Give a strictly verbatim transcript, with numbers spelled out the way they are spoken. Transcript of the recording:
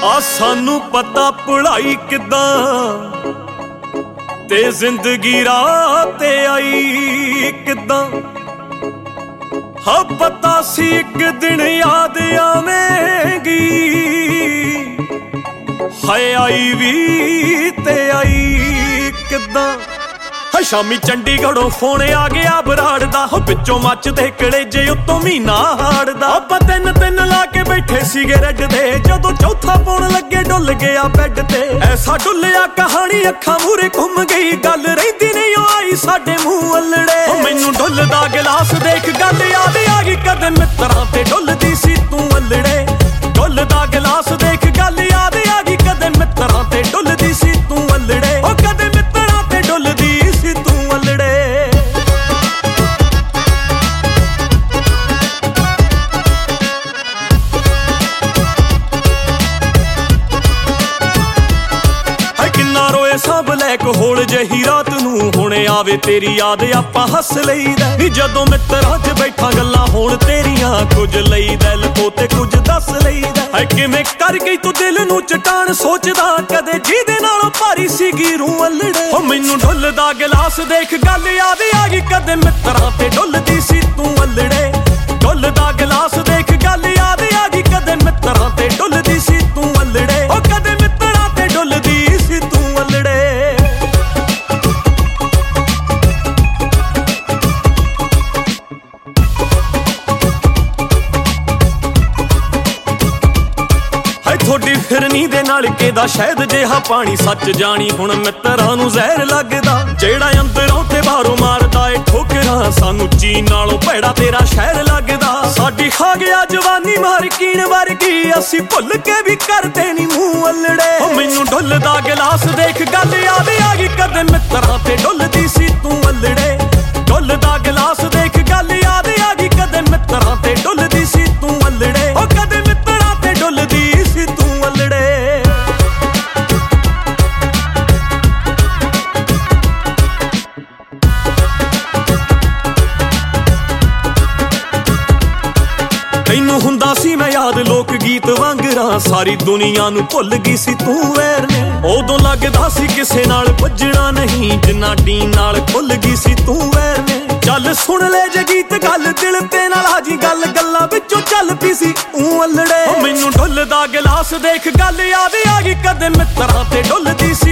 ਆ ਸਾਨੂੰ ਪਤਾ ਪੜ੍ਹਾਈ ਕਿੱਦਾਂ ਤੇ ਜ਼ਿੰਦਗੀ ਰਾਹ ਤੇ ਆਈ ਕਿੱਦਾਂ। ਹਾਂ ਪਤਾ ਸੀ ਇੱਕ ਦਿਨ ਯਾਦ ਆਵੇਂਗੀ, ਹਾਏ ਆਈ ਵੀ ਤੇ ਆਈ ਕਿੱਦਾਂ। ਹਾਂ ਸ਼ਾਮੀ ਚੰਡੀਗੜ੍ਹੋਂ ਫੋਨ ਆ ਗਿਆ ਬਰਾੜ ਦਾ, ਹੋ ਵਿੱਚੋਂ ਮੱਚਦੇ ਕਲੇਜੇ ਉੱਤੋਂ ਮਹੀਨਾ ਹਾੜਦਾ। ਆਪਾਂ ਤਿੰਨ ਤਿੰਨ ਲਾ ਕੇ ਬੈਠੇ ਸੀਗੇ ਰੈਡ ਦੇ, ਜਦੋਂ ਚੌਥਾ ਪਾਉਣ ਲੱਗੇ ਡੁੱਲ ਗਿਆ ਬੈੱਡ ਤੇ। ਐਸਾ ਡੁੱਲਿਆ ਕਹਾਣੀ ਅੱਖਾਂ ਮੂਹਰੇ ਘੁੰਮ ਗਈ, ਗੱਲ ਰਹਿੰਦੀ ਨਹੀਂ ਉਹ ਆਈ ਸਾਡੇ ਮੂੰਹ ਅੱਲੜੇ। ਉਹ ਮੈਨੂੰ ਡੁੱਲਦਾ ਗਿਲਾਸ ਦੇਖ ਗੱਲ ਯਾਦ ਆ ਗਈ, ਕਦੇ ਮਿੱਤਰਾਂ ਤੇ ਡੁੱਲਦੀ ਸੀ ਤੂੰ ਅੱਲੜੇ। ਡੁੱਲਦਾ ਗਿਲਾਸ ਦੇਖ ਗੱਲ ਯਾਦ ਆ ਗਈ, ਕਦੇ ਮਿੱਤਰਾਂ ਤੇ ਡੁੱਲਦੀ ਸੀ ਤੂੰ ਅੱਲੜੇ। ਉਹ ਕਦੇ ਮਿੱਤਰਾਂ ਤੇ ਡੁੱਲਦੀ ਸੀ ਤੂੰ ਅੱਲੜੇ। ਕਿੰਨਾ ਰੋਏ ਸਭ ਲੈ ਕੇ ਹੋਲ ਜਹੀ ਰਾਤ ਨੂੰ, ਹੁਣ ਆਵੇ ਤੇਰੀ ਯਾਦ ਆਪਾਂ ਹੱਸ ਲਈਦਾ। ਨੀ ਜਦੋਂ ਮਿੱਤਰਾਂ 'ਚ ਬੈਠਾ ਗੱਲਾਂ ਹੋਣ ਤੇਰੀਆਂ, ਕੁਝ ਲਈਦਾ ਲਕੋ ਤੇ ਕੁਝ ਦੱਸ ਲਈਦਾ। ਹੈ ਕਿਵੇਂ ਕਰ ਗਈ ਤੂੰ ਦਿਲ ਨੂੰ ਚਟਾਨ, ਸੋਚਦਾ ਕਦੇ ਜਿਹਦੇ ਨਾਲੋਂ ਭਾਰੀ ਸੀਗੀ ਰੂਹ ਅੱਲੜੇ। ਉਹ ਮੈਨੂੰ ਡੁੱਲਦਾ ਗਿਲਾਸ ਦੇਖ ਗੱਲ ਯਾਦ ਆ ਗਈ, ਕਦੇ ਮਿੱਤਰਾਂ ਤੇ ਡੁੱਲਦੀ ਸੀ ਤੂੰ ਅੱਲੜੇ। ਡੁੱਲਦਾ ਗਿਲਾਸ ਦੇਖ ਗੱਲ ਯਾਦ ਆ ਗਈ, ਕਦੇ ਮਿੱਤਰਾਂ ਤੇ ਡੁੱਲਦੀ ਸੀ ਤੂੰ ਅੱਲੜੇ। ਉਹ ਕਦੇ ਮਿੱਤਰਾਂ ਤੇ ਡੁੱਲਦੀ ਸੀ ਤੂੰ ਅੱਲੜੇ। ਥੋੜੀ ਫਿਰਨੀ ਦੇ ਨਾਲ ਕਿਹਦਾ ਸ਼ਾਇਦ ਜਿਹਾ ਪਾਣੀ, ਸੱਚ ਜਾਣੀ ਹੁਣ ਮਿੱਤਰਾਂ ਨੂੰ ਜ਼ਹਿਰ ਲੱਗਦਾ। ਜਿਹੜਾ ਅੰਦਰੋਂ ਤੇ ਬਾਹਰੋਂ ਮਾਰਦਾ ਏ ਠੋਕਰਾਂ, ਸਾਨੂੰ ਚੀਨ ਨਾਲੋਂ ਭੈੜਾ ਤੇਰਾ ਸ਼ਹਿਰ ਲੱਗਦਾ। ਸਾਡੀ ਖਾ ਗਿਆ ਜਵਾਨੀ ਮਾਰ ਕੀਣ ਵਰਗੀ, ਅਸੀਂ ਭੁੱਲ ਕੇ ਵੀ ਕਰਦੇ ਨੀ ਮੂੰਹ ਅੱਲੜੇ। ਉਹ ਮੈਨੂੰ ਡੁੱਲਦਾ ਗਿਲਾਸ ਦੇਖ ਗੱਲ ਯਾਦ ਆ ਗਈ, ਕਦੇ ਮਿੱਤਰਾਂ ਤੇ ਡੁੱਲਦੀ ਸੀ ਤੂੰ ਅੱਲੜੇ। ਡੁੱਲਦਾ ਗਿਲਾਸ ਦੇਖ ਗੱਲ ਯਾਦ ਆ ਗਈ, ਕਦੇ ਮਿੱਤਰਾਂ ਤੇ ਡੁੱਲਦੀ ਸੀ ਤੂੰ ਅੱਲੜੇ। ਉਹ ਕਦੇ ਮਿੱਤਰਾਂ ਤੇ ਡੁੱਲਦੀ ਸੀ ਤੂੰ ਅੱਲੜੇ। ਤੈਨੂੰ ਹੁੰਦਾ ਸੀ ਮੈਂ ਯਾਦ ਲੋਕ ਗੀਤ ਵਾਂਗਰਾਂ, ਸਾਰੀ ਦੁਨੀਆ ਨੂੰ ਭੁੱਲ ਗਈ ਸੀ ਤੂੰ ਵੈਰ ਨੇ। ਉਦੋਂ ਲੱਗਦਾ ਸੀ ਕਿਸੇ ਨਾਲ ਭੱਜਣਾ ਨਹੀਂ, ਜਿੰਨਾ ਡੀਨ ਨਾਲ ਖੁੱਲ ਗਈ ਸੀ ਤੂੰ ਵੈਰ ਨੇ। ਚੱਲ ਸੁਣ ਲੈ ਜੇ ਗੀਤ ਗੱਲ ਦਿਲ ਤੇ ਨਾਲ ਹਾਜੀ, ਗੱਲ ਗੱਲਾਂ ਵਿੱਚੋਂ ਚੱਲ ਪਈ ਸੀ ਊਂ ਅੱਲੜੇ। ਮੈਨੂੰ ਡੁੱਲਦਾ ਗਿਲਾਸ ਦੇਖ ਗੱਲ ਯਾਦ ਆ ਗਈ, ਕਦੇ ਮਿੱਤਰਾਂ ਤੇ ਡੁੱਲਦੀ